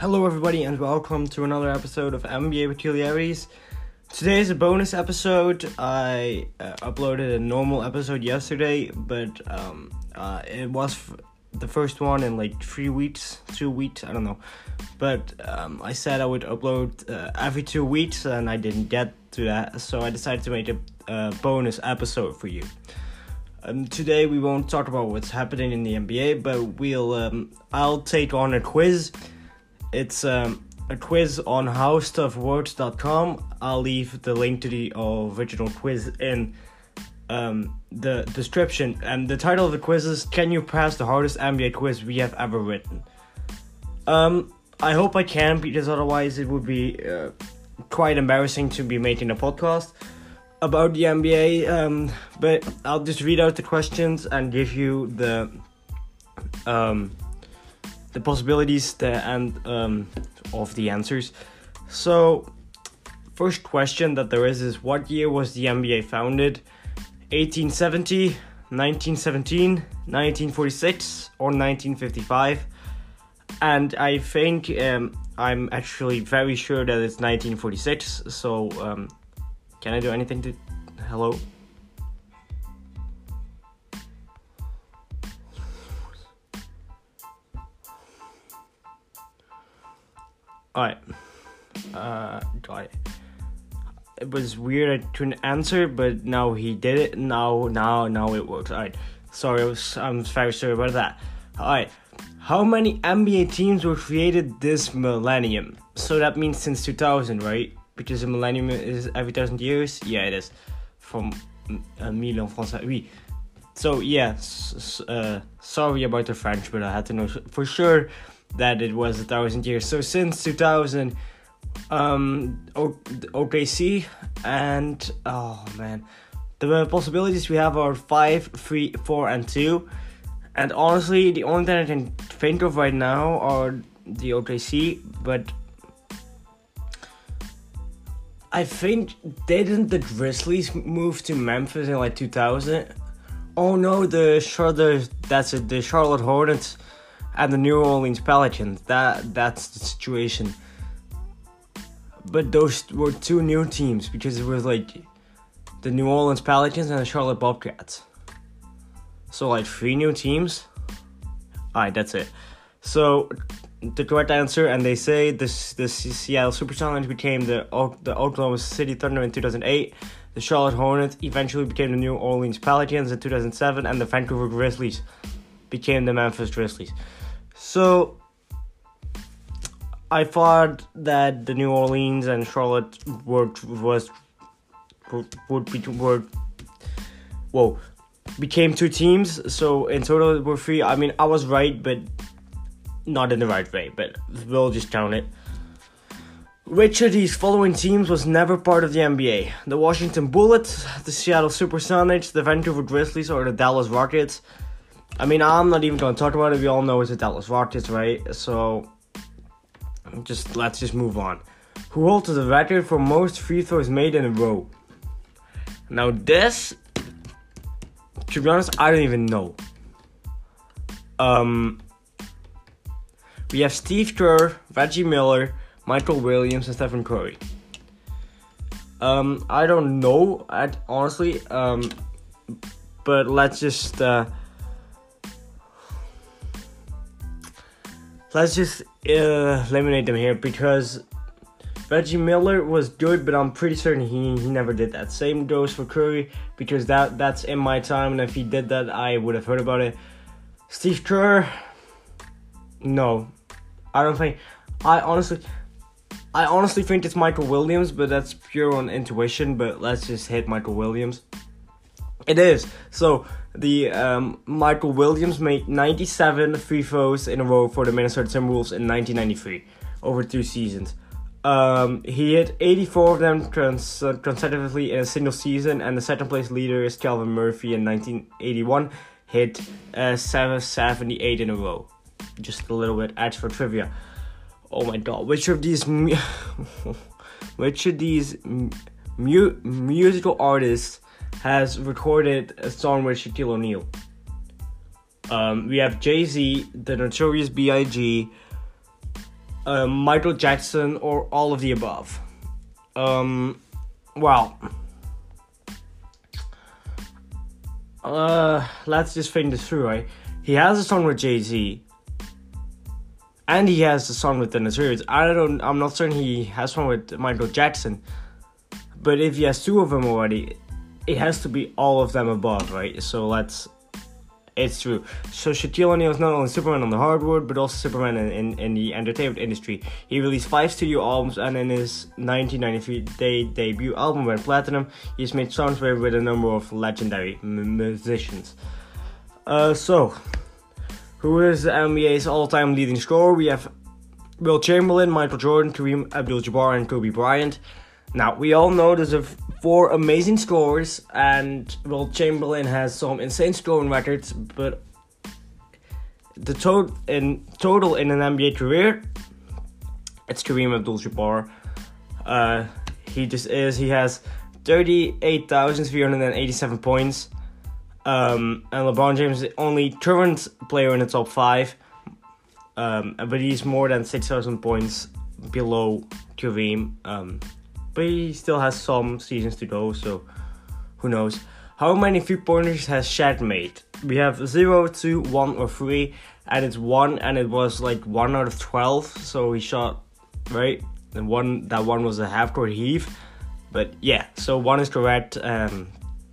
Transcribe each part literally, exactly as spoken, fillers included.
Hello everybody and welcome to another episode of N B A Peculiarities. Today is a bonus episode. I uh, uploaded a normal episode yesterday, but um, uh, it was f- the first one in like three weeks, two weeks, I don't know. But um, I said I would upload uh, every two weeks and I didn't get to that, so I decided to make a uh, bonus episode for you. Um, today we won't talk about what's happening in the N B A, but we'll um, I'll take on a quiz. It's um, a quiz on how stuff works dot com. I'll leave the link to the original quiz in um, the description. And the title of the quiz is, Can you pass the hardest N B A quiz we have ever written? Um, I hope I can, because otherwise it would be uh, quite embarrassing to be making a podcast about the N B A. Um, but I'll just read out the questions and give you the... Um, the possibilities the, and um, of the answers. So, first question that there is is, what year was the N B A founded? eighteen seventy, nineteen seventeen, nineteen forty-six, or nineteen fifty-five? And I think um, I'm actually very sure that it's nineteen forty-six. So, um, can I do anything to... Hello? Alright, uh, alright. It was weird I couldn't answer, but now he did it. Now, now, now it works. Alright, sorry, I was, I'm very sorry about that. Alright, how many N B A teams were created this millennium? So that means since two thousand, right? Because a millennium is every thousand years? Yeah, it is. From uh, mille en français, oui. So, yeah, s- uh, sorry about the French, but I had to know for sure that it was a thousand years. So since two thousand, um, o- O K C and oh man, the possibilities we have are five, three, four, and two. And honestly, the only thing I can think of right now are the O K C. But I think didn't the Grizzlies move to Memphis in like two thousand? Oh no, the Charlotte that's it, the Charlotte Hornets and the New Orleans Pelicans. That that's the situation. But those were two new teams, because it was like the New Orleans Pelicans and the Charlotte Bobcats. So like three new teams. Alright, that's it. So the correct answer, and they say this the Seattle Supersonics became the the Oklahoma City Thunder in two thousand eight. The Charlotte Hornets eventually became the New Orleans Pelicans in two thousand seven, and the Vancouver Grizzlies became the Memphis Grizzlies. So, I thought that the New Orleans and Charlotte were was would be were whoa became two teams. So in total it were three. I mean, I was right, but not in the right way. But we'll just count it. Which of these following teams was never part of the N B A? The Washington Bullets, the Seattle Supersonics, the Vancouver Grizzlies, or the Dallas Rockets? I mean, I'm not even going to talk about it. We all know it's the Dallas Rockets, right? So, just let's just move on. Who holds the record for most free throws made in a row? Now this, to be honest, I don't even know. Um, we have Steve Kerr, Reggie Miller, Michael Williams, and Stephen Curry. Um, I don't know, at, honestly. Um, but let's just... Uh, Let's just uh, eliminate them here, because Reggie Miller was good, but I'm pretty certain he, he never did that. Same goes for Curry, because that that's in my time, and if he did that, I would have heard about it. Steve Kerr, no, I don't think. I honestly, I honestly think it's Michael Williams, but that's pure on intuition. But let's just hit Michael Williams. It is. So, the um, Michael Williams made ninety-seven free throws in a row for the Minnesota Timberwolves in nineteen ninety-three, over two seasons. Um, he hit eighty-four of them cons- consecutively in a single season, and the second place leader is Calvin Murphy in nineteen eighty-one, hit uh, seven seventy-eight in a row. Just a little bit extra trivia. Oh my god, which of these mu- which of these mu- musical artists has recorded a song with Shaquille O'Neal? Um, we have Jay-Z, the Notorious B I G, uh, Michael Jackson, or all of the above? Um, well, uh, let's just think this through, right? He has a song with Jay-Z, and he has a song with the Notorious. I don't, I'm not certain he has one with Michael Jackson, but if he has two of them already, it has to be all of them above, right? So let's, it's true. So Shaquille O'Neal is not only Superman on the hardwood, but also Superman in, in, in the entertainment industry. He released five studio albums, and in his nineteen ninety-three de- debut album went platinum. He's made songs with a number of legendary m- musicians. Uh, so, who is the N B A's all-time leading scorer? We have Wilt Chamberlain, Michael Jordan, Kareem Abdul-Jabbar, and Kobe Bryant. Now, we all know there's a four amazing scorers, and Wilt Chamberlain has some insane scoring records, but the to- in total in an N B A career, it's Kareem Abdul-Jabbar. Uh, he just is. He has thirty-eight thousand three hundred eighty-seven points, um, and LeBron James is the only current player in the top five, um, but he's more than six thousand points below Kareem. Um, But he still has some seasons to go, so who knows. How many three-pointers has Shaq made? We have zero, two, one, or three, and it's one, and it was like one out of twelve, so he shot, right? And one, that one was a half-court heave, but yeah, so one is correct. Um,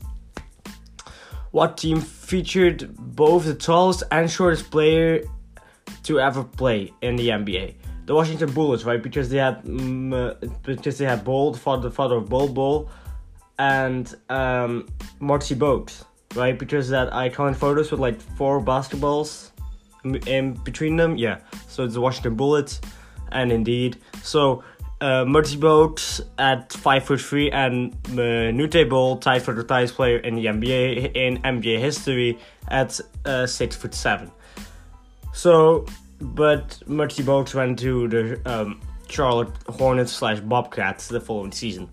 what team featured both the tallest and shortest player to ever play in the N B A? The Washington Bullets, right? Because they had, um, uh, because they had Bol, the father, the father of Bol Bol, and um, Marcy Bogues, right? Because that iconic photos with like four basketballs in between them. Yeah, so it's the Washington Bullets, and indeed, so uh, Marcy Bogues at five foot three, and uh, Nute Bol tied for the highest player in the N B A in N B A history at uh, six foot seven. So. But Marcy Bogues went to the um, Charlotte Hornets slash Bobcats the following season.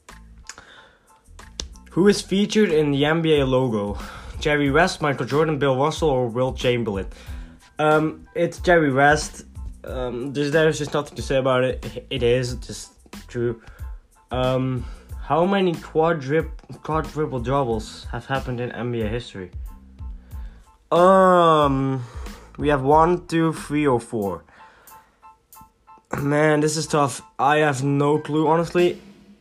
Who is featured in the N B A logo? Jerry West, Michael Jordan, Bill Russell, or Wilt Chamberlain? Um, it's Jerry West. Um, there's, there's just nothing to say about it. It is just true. Um, how many quadrip, quadruple doubles have happened in N B A history? Um... We have one, two, three, or four. Man, this is tough. I have no clue, honestly.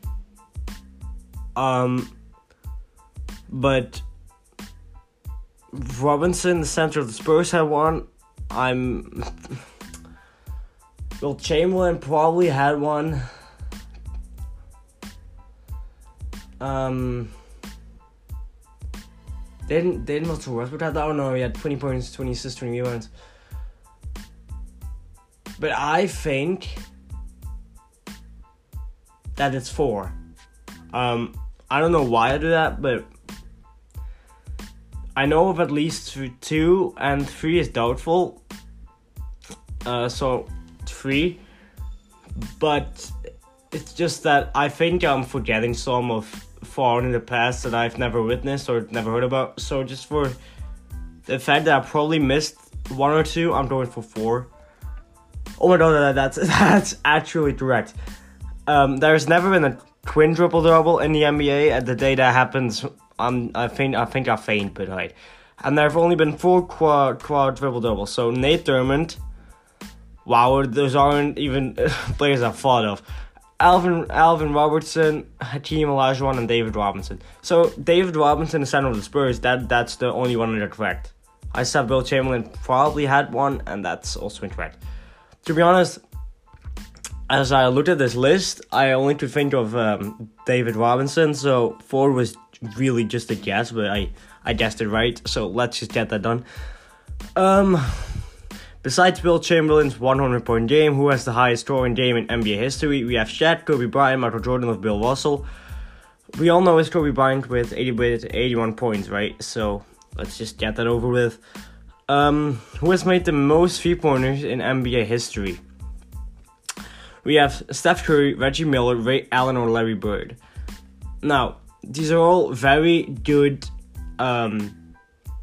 Um, but Robinson, the center of the Spurs, had one. I'm. Wilt Chamberlain probably had one. Um. Didn't didn't Russell Westbrook have that? I don't know. He had twenty points, twenty assists, twenty rebounds. But I think that it's four. Um, I don't know why I do that, but I know of at least two, and three is doubtful. Uh, so three, but it's just that I think I'm forgetting some of far in the past that I've never witnessed or never heard about. So just for the fact that I probably missed one or two, I'm going for four. Oh my god, that's that's actually correct. Um, there's never been a twin triple double in the N B A. At the day that happens, I'm I think I think I faint, but right. And there have only been four quad quad triple doubles. So Nate Dermott. Wow, those aren't even players I've thought of. Alvin Alvin Robertson, Hakeem Olajuwon, and David Robinson. So David Robinson, the center of the Spurs, that that's the only one that's correct. I said Wilt Chamberlain probably had one, and that's also incorrect. To be honest, as I looked at this list, I only could think of um, David Robinson, so four was really just a guess, but I, I guessed it right, so let's just get that done. Um... Besides Wilt Chamberlain's one hundred point game, who has the highest scoring game in N B A history? We have Shaq, Kobe Bryant, Michael Jordan, or Bill Russell. We all know it's Kobe Bryant with eighty with eighty-one points, right? So let's just get that over with. Um, who has made the most three-pointers in N B A history? We have Steph Curry, Reggie Miller, Ray Allen, or Larry Bird. Now, these are all very good um,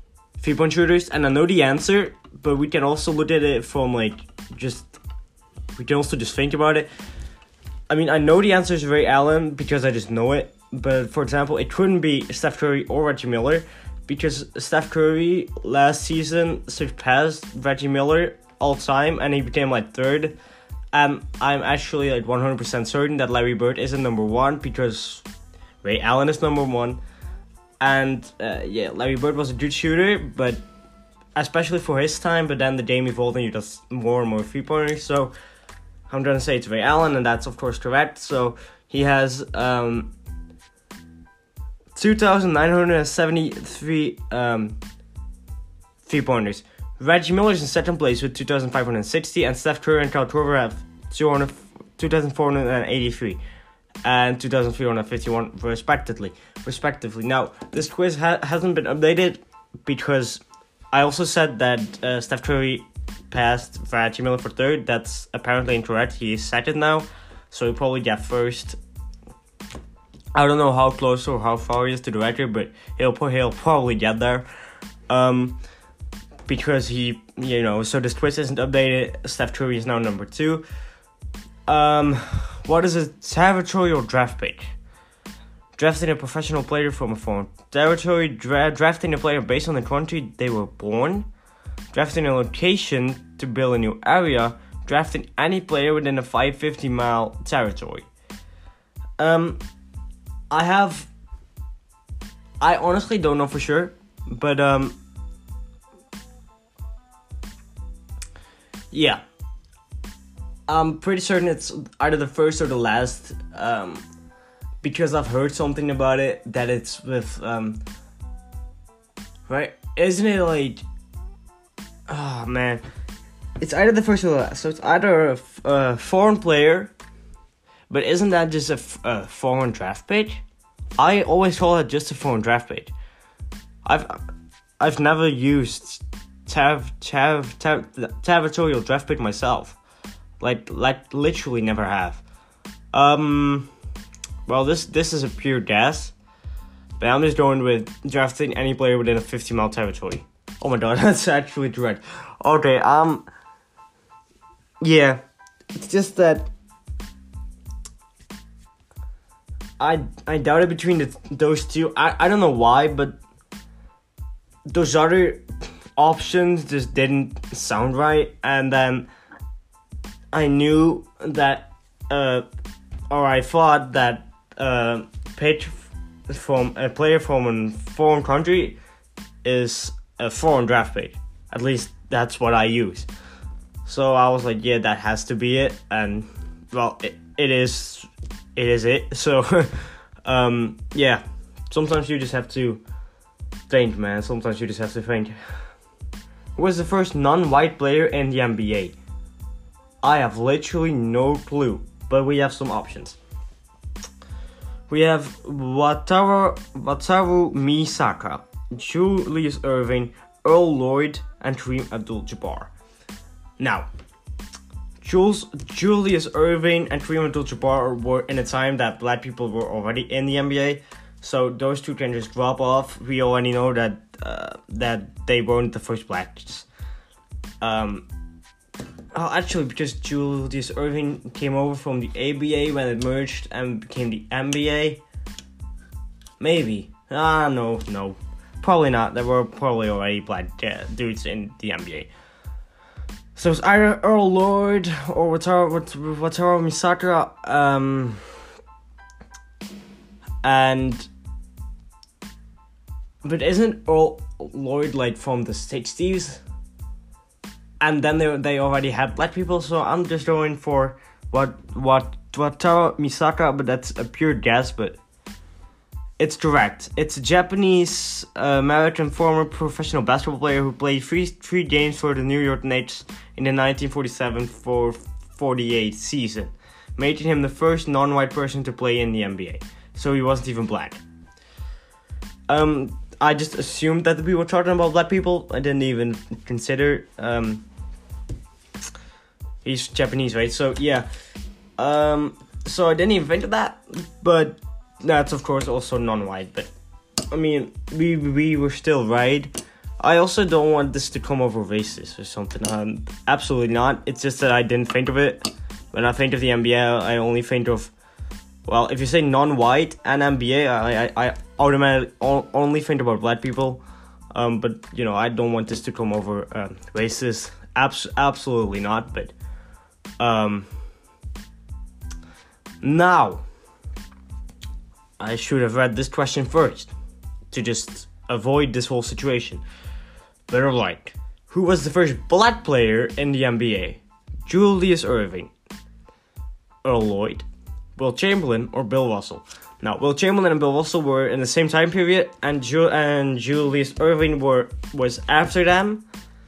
three-point shooters, and I know the answer, but we can also look at it from, like, just we can also just think about it. I mean, I know the answer is Ray Allen because I just know it. But, for example, it couldn't be Steph Curry or Reggie Miller because Steph Curry last season surpassed Reggie Miller all time and he became, like, third. Um, I'm actually, like, one hundred percent certain that Larry Bird isn't number one because Ray Allen is number one. And, uh, yeah, Larry Bird was a good shooter, but especially for his time. But then the game evolved and he does more and more three-pointers. So, I'm trying to say it's Ray Allen, and that's, of course, correct. So, he has um, two thousand nine hundred seventy-three um, three-pointers. Reggie Miller is in second place with two thousand five hundred sixty, and Steph Curry and Kyle Korver have two thousand four hundred eighty-three and two thousand three hundred fifty-one respectively. Respectively. Now, this quiz ha- hasn't been updated because I also said that uh, Steph Curry passed Reggie Miller for third. That's apparently incorrect. He is second now, so he probably got first. I don't know how close or how far he is to the record, but he'll he'll probably get there. Um. Because he, you know, so this quiz isn't updated. Steph Curry is now number two. Um, what is a territorial draft pick? Drafting a professional player from a foreign territory. Dra- drafting a player based on the country they were born. Drafting a location to build a new area. Drafting any player within a five hundred fifty mile territory. Um, I have... I honestly don't know for sure. But, um... yeah, I'm pretty certain it's either the first or the last, um, because I've heard something about it, that it's with, um, right, isn't it like, oh man, it's either the first or the last, so it's either a, a foreign player, but isn't that just a, f- a foreign draft pick? I always call it just a foreign draft pick. I've, I've never used Tav, tav, tav, territorial draft pick myself. Like, like, literally never have. Um, well, this this is a pure guess. But I'm just going with drafting any player within a fifty mile territory. Oh my god, that's actually correct. Okay, um, yeah. It's just that I I doubt it between the, those two. I, I don't know why, but those other options just didn't sound right, and then I knew that, uh, or I thought that uh, pick from a player from a foreign country is a foreign draft pick. At least that's what I use. So I was like, yeah, that has to be it, and well, it, it is, it is it. So, um, yeah, sometimes you just have to think, man. Sometimes you just have to think. Who was the first non-white player in the N B A? I have literally no clue, but we have some options. We have Wataru, Wataru Misaka, Julius Erving, Earl Lloyd, and Kareem Abdul-Jabbar. Now, Jules, Julius Erving and Kareem Abdul-Jabbar were in a time that black people were already in the N B A, so those two can just drop off. We already know that uh, that they weren't the first blacks. Um, oh, actually, because Julius Erving came over from the A B A when it merged and became the N B A. Maybe. Ah, no, no. Probably not. There were probably already black uh, dudes in the N B A. So it's either Earl Lloyd or Wataru, Wataru Misaka. Um, and... But isn't Earl Lloyd like from the sixties? And then they they already had black people, so I'm just going for what what Wataru Misaka, but that's a pure guess, but it's correct. It's a Japanese uh, American former professional basketball player who played three three games for the New York Knicks in the nineteen forty-seven forty-eight season, making him the first non-white person to play in the N B A. So he wasn't even black. Um. I just assumed that we were talking about black people. I didn't even consider. Um, he's Japanese, right? So yeah. Um, so I didn't even think of that. But that's of course also non-white. But I mean, we we were still right. I also don't want this to come over racist or something. Um, absolutely not. It's just that I didn't think of it. When I think of the N B A, I only think of, well, if you say non-white and N B A, I I, I automatically only think about black people. Um, but you know, I don't want this to come over um, racist. Abs- absolutely not. But um, now, I should have read this question first to just avoid this whole situation. But alright, who was the first black player in the N B A? Julius Erving, Earl Lloyd, Will Chamberlain, or Bill Russell? Now, Will Chamberlain and Bill Russell were in the same time period, and Ju- and Julius Erving were was after them.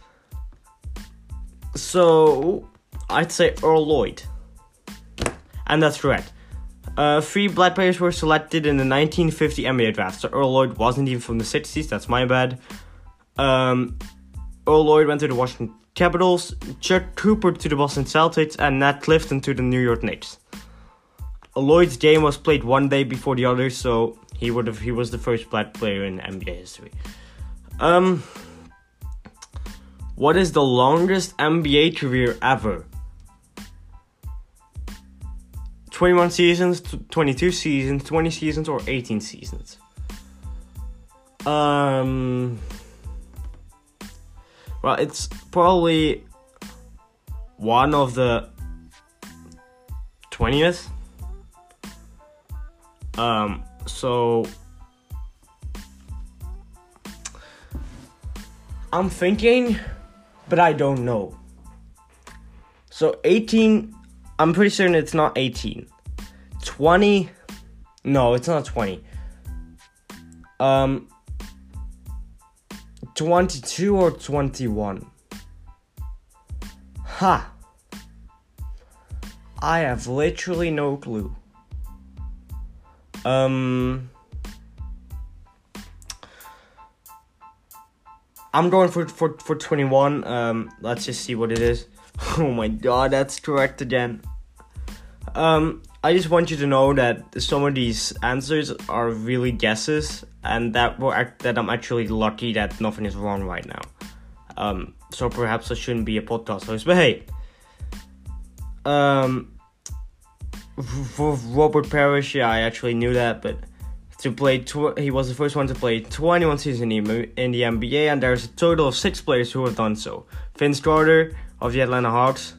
So I'd say Earl Lloyd, and that's correct. Uh, three black players were selected in the nineteen fifty N B A draft. So Earl Lloyd wasn't even from the sixties. That's my bad. Um, Earl Lloyd went to the Washington Capitals, Chuck Cooper to the Boston Celtics, and Nat Clifton to the New York Knicks. Lloyd's game was played one day before the others, so he would have he was the first black player in N B A history. Um, what is the longest N B A career ever? twenty-one seasons, twenty-two seasons, twenty seasons, or eighteen seasons? Um, well, it's probably one of the twentieth. Um, so I'm thinking, but I don't know. So eighteen, I'm pretty certain it's not eighteen. twenty, no, it's not twenty. Um, twenty-two or twenty-one? Ha! I have literally no clue. Um, I'm going for, for, for twenty-one. Um, let's just see what it is. Oh my god, that's correct again. Um, I just want you to know that some of these answers are really guesses, and that we're act- that I'm actually lucky that nothing is wrong right now. Um, so perhaps I shouldn't be a podcast host, but hey. Um, for Robert Parrish, yeah, I actually knew that, but to play, tw- he was the first one to play twenty-one seasons in the N B A, and there's a total of six players who have done so. Vince Carter of the Atlanta Hawks.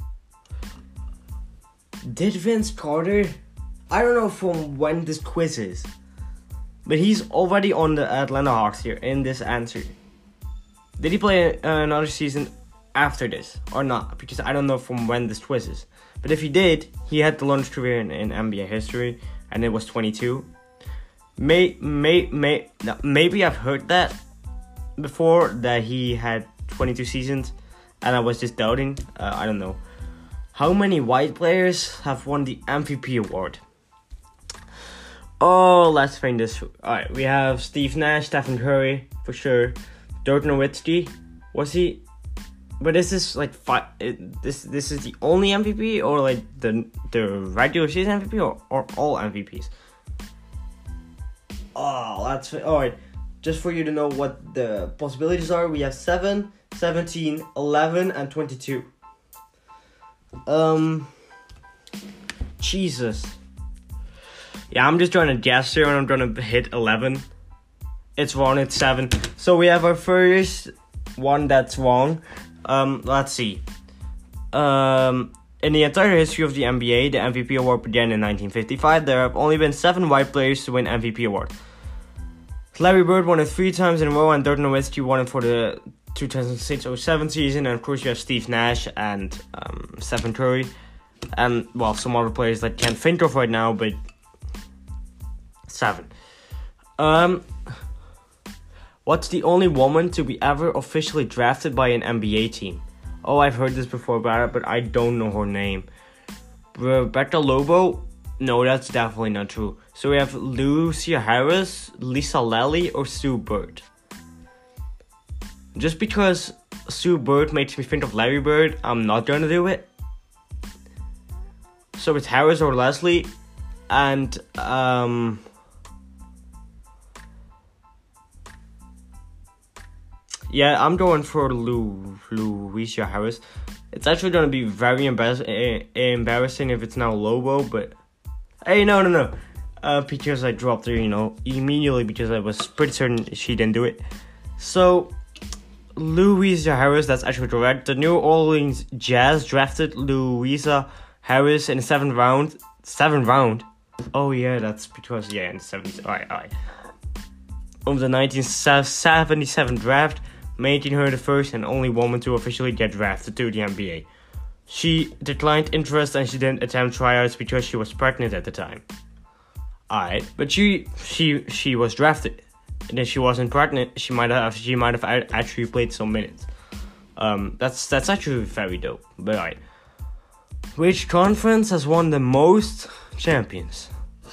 Did Vince Carter? I don't know from when this quiz is, but he's already on the Atlanta Hawks here in this answer. Did he play another season after this or not? Because I don't know from when this quiz is. But if he did, he had the longest career in, in N B A history, and it was twenty-two. May, may, may, no, maybe I've heard that before, that he had twenty-two seasons, and I was just doubting. Uh, I don't know. How many white players have won the M V P award? Oh, let's find this. Alright, we have Steve Nash, Stephen Curry, for sure. Dirk Nowitzki, was he? But is this like five? It, this this is the only M V P, or like the the regular season M V P, or, or all M V Ps? Oh, that's alright. Just for you to know what the possibilities are, we have seven, seventeen, eleven, and twenty-two. Um, Jesus. Yeah, I'm just trying to guess here, and I'm trying to hit eleven. It's wrong. It's seven. So we have our first one that's wrong. Um, let's see. Um, in the entire history of the N B A, the M V P award began in nineteen fifty-five. There have only been seven white players to win M V P award. Larry Bird won it three times in a row, and Dirk Nowitzki won it for the two thousand six oh seven season. And of course, you have Steve Nash and um, Stephen Curry, and well, some other players that I can't think of right now, but seven. Um. What's the only woman to be ever officially drafted by an N B A team? Oh, I've heard this before about it, but I don't know her name. Rebecca Lobo? No, that's definitely not true. So we have Lucia Harris, Lisa Lally, or Sue Bird. Just because Sue Bird makes me think of Larry Bird, I'm not gonna do it. So it's Harris or Leslie, and um... yeah, I'm going for Lou Louisa Harris. It's actually going to be very embarrass- uh, embarrassing if it's now Lobo, but hey, no, no, no. Uh, because I dropped her, you know, immediately because I was pretty certain she didn't do it. So, Louisa Harris, that's actually correct. The New Orleans Jazz drafted Louisa Harris in the seventh round. Seventh round? Oh, yeah, that's because, yeah, in the seventh. Alright, alright. Of the nineteen seventy-seven draft, making her the first and only woman to officially get drafted to the N B A. She declined interest and she didn't attempt tryouts because she was pregnant at the time. Alright, but she she she was drafted. And if she wasn't pregnant, she might have she might have actually played some minutes. Um, that's that's actually very dope. But alright, which conference has won the most championships?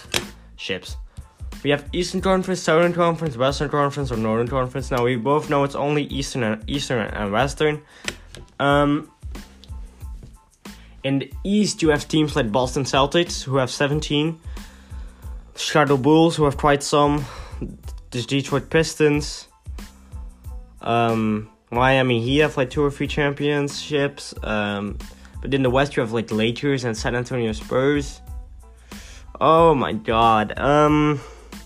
We have Eastern Conference, Southern Conference, Western Conference, or Northern Conference. Now we both know it's only Eastern and Eastern and Western. Um, in the East, you have teams like Boston Celtics, who have seventeen. Chicago Bulls, who have quite some. The Detroit Pistons. Um, Miami Heat have like two or three championships. Um, but in the West, you have like Lakers and San Antonio Spurs. Oh my god. Um...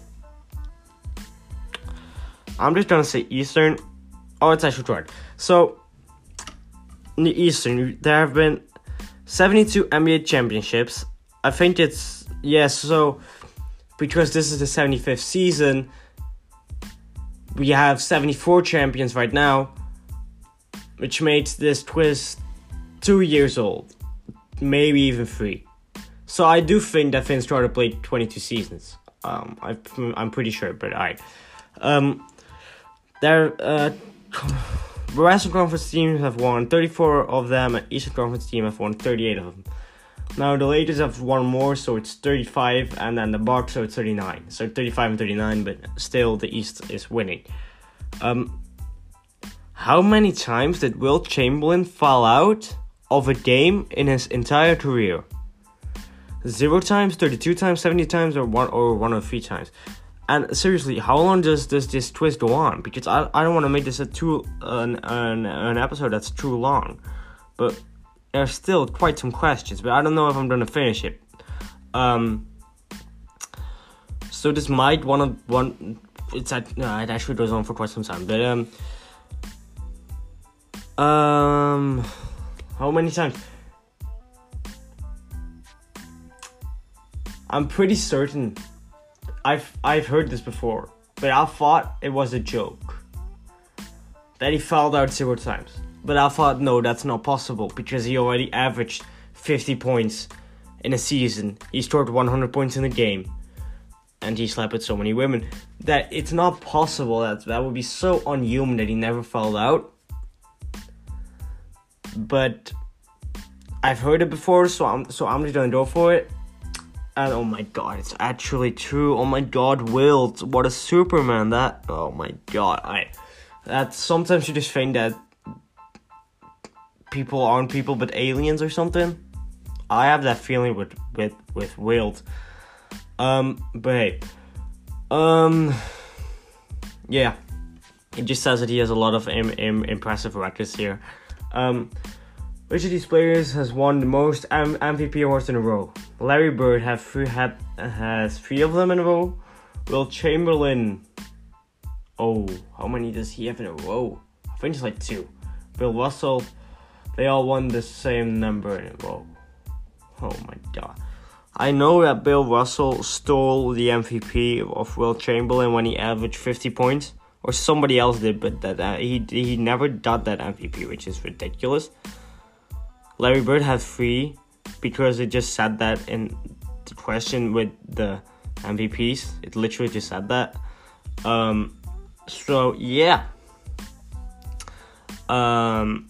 I'm just gonna say Eastern. Oh, it's actually correct. So, in the Eastern, there have been seventy-two N B A championships. I think it's, yes, yeah, so, because this is the seventy-fifth season, we have seventy-four champions right now, which makes this quiz two years old. Maybe even three. So, I do think that Vince Carter played twenty-two seasons. Um, I, I'm pretty sure, but alright. Um... Their uh, Western Conference teams have won thirty-four of them, and Eastern Conference team have won thirty-eight of them. Now the Lakers have won more, so it's thirty-five, and then the Bucks, so it's thirty-nine. So thirty-five and thirty-nine, but still the East is winning. Um, how many times did Wilt Chamberlain fall out of a game in his entire career? Zero times, thirty-two times, seventy times, or one or one or three times? And seriously, how long does, does this twist go on? Because I I don't want to make this a too an, an an episode that's too long, but there's still quite some questions. But I don't know if I'm gonna finish it. Um. So this might one of one. It's at no, it actually goes on for quite some time. But um. Um. How many times? I'm pretty certain. I've I've heard this before, but I thought it was a joke. That he fouled out zero times. But I thought, no, that's not possible, because he already averaged fifty points in a season. He scored one hundred points in a game. And he slept with so many women. That it's not possible. That, that would be so unhuman that he never fouled out. But I've heard it before, so I'm, so I'm just gonna go for it. And oh my god, it's actually true. Oh my god, Wilt, what a Superman that. Oh my god, I. That sometimes you just think that people aren't people but aliens or something. I have that feeling with with with Wilt. Um, but hey, um, yeah, it just says that he has a lot of im- im- impressive records here. Um. Which of these players has won the most M- MVP awards in a row? Larry Bird have three, had, has three of them in a row. Wilt Chamberlain. Oh, how many does he have in a row? I think it's like two. Bill Russell. They all won the same number in a row. Oh my god. I know that Bill Russell stole the M V P of Wilt Chamberlain when he averaged fifty points. Or somebody else did, but that uh, he, he never got that M V P, which is ridiculous. Larry Bird had three because it just said that in the question with the M V Ps. It literally just said that. Um, so, yeah. Um,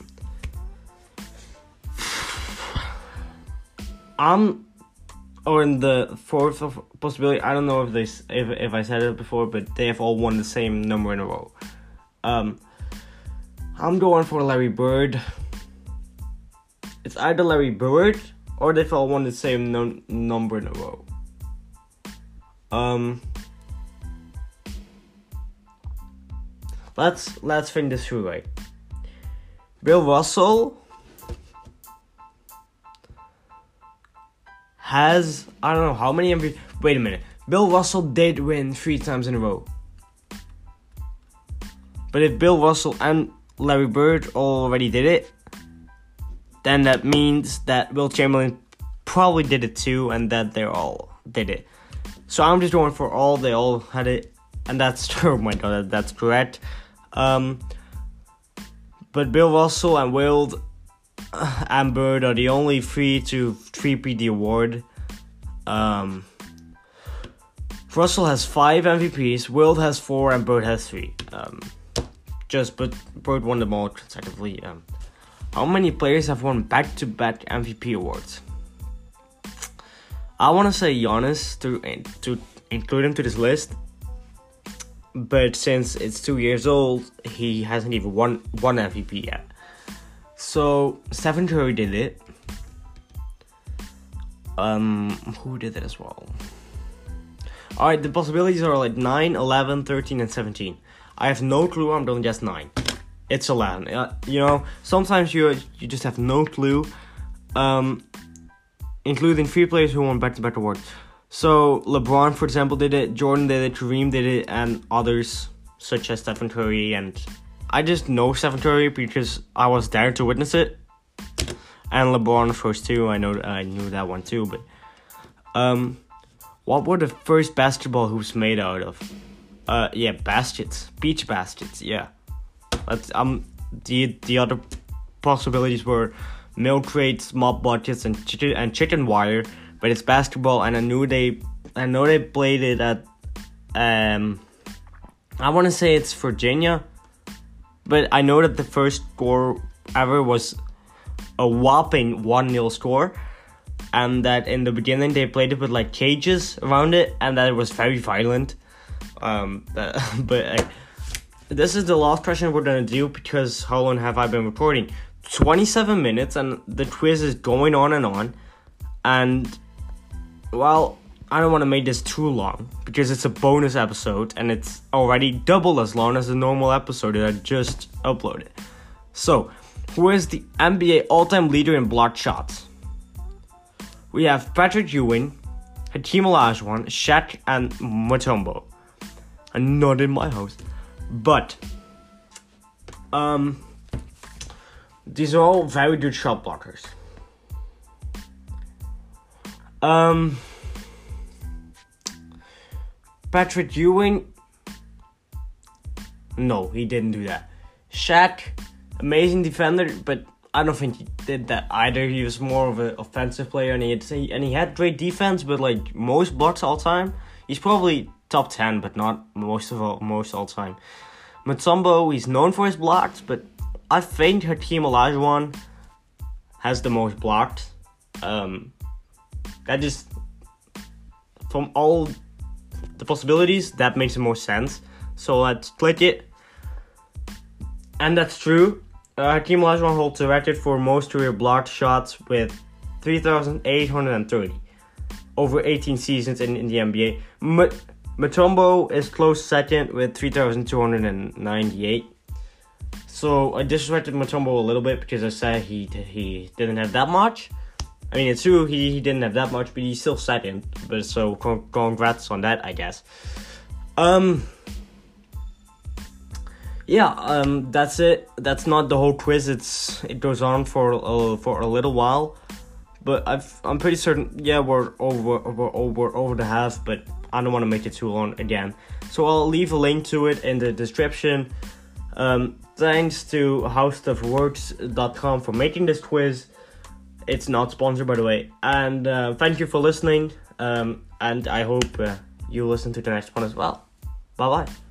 I'm, or in the fourth of possibility, I don't know if they if if I said it before, but they have all won the same number in a row. Um, I'm going for Larry Bird. It's either Larry Bird or they've all won the same num- number in a row. Um, let's let's think this through, right? Bill Russell has, I don't know how many M V P. Wait a minute. Bill Russell did win three times in a row. But if Bill Russell and Larry Bird already did it, then that means that Will Chamberlain probably did it too, and that they all did it. So I'm just going for all, they all had it, and that's true. Oh my god, that's correct. Um, but Bill Russell and Will and Bird are the only three to three-peat the award. Um, Russell has five M V Ps, Will has four, and Bird has three. Um, just, but Bird won them all consecutively. Um, how many players have won back-to-back M V P awards? I want to say Giannis to to include him to this list, but since it's two years old, he hasn't even won one M V P yet. So Stephen Curry did it. Um, who did it as well? Alright, the possibilities are like nine, eleven, thirteen, and seventeen. I have no clue, I'm doing just nine. It's eleven. Uh, you know, sometimes you you just have no clue. Um, including three players who won back-to-back awards. So LeBron, for example, did it. Jordan did it. Kareem did it, and others such as Stephen Curry. And I just know Stephen Curry because I was there to witness it. And LeBron, of course, too. I know I knew that one too. But um, what were the first basketball hoops made out of? Uh, yeah, baskets, beach baskets. Yeah. That's um the the other possibilities were milk crates, mop buckets, and chicken and chicken wire. But it's basketball, and I knew they, I know they played it at, um, I want to say it's Virginia, but I know that the first score ever was a whopping one nil score, and that in the beginning they played it with like cages around it, and that it was very violent. Um, but, but uh, this is the last question we're gonna do because how long have I been recording? twenty-seven minutes, and the quiz is going on and on, and well, I don't want to make this too long because it's a bonus episode and it's already double as long as the normal episode that I just uploaded. So, who is the N B A all-time leader in blocked shots? We have Patrick Ewing, Hakeem Olajuwon, Shaq, and Mutombo. And not in my house, but um. these are all very good shot blockers. Um, Patrick Ewing, no, he didn't do that. Shaq, amazing defender, but I don't think he did that either. He was more of an offensive player, and he had and he had great defense, but like most blocks all time, he's probably top ten, but not most of all most all time. Mutombo, he's known for his blocks, but I think Hakeem Olajuwon has the most blocked. Um, that just, from all the possibilities, that makes the most sense. So let's click it. And that's true. Uh, Hakeem Olajuwon holds the record for most career blocked shots with three thousand eight hundred thirty over eighteen seasons in, in the N B A. M- Mutombo is close second with three thousand two hundred ninety-eight. So I disrespected Mutombo a little bit because I said he he didn't have that much. I mean, it's true he, he didn't have that much, but he's still second. But so con- congrats on that, I guess. Um. Yeah. Um. That's it. That's not the whole quiz. It's it goes on for uh, for a little while, but I've I'm pretty certain. Yeah, we're over we're over over the half, but I don't want to make it too long again. So I'll leave a link to it in the description. Um. Thanks to how stuff works dot com for making this quiz. It's not sponsored, by the way. And uh, thank you for listening. Um, and I hope uh, you listen to the next one as well. Bye-bye.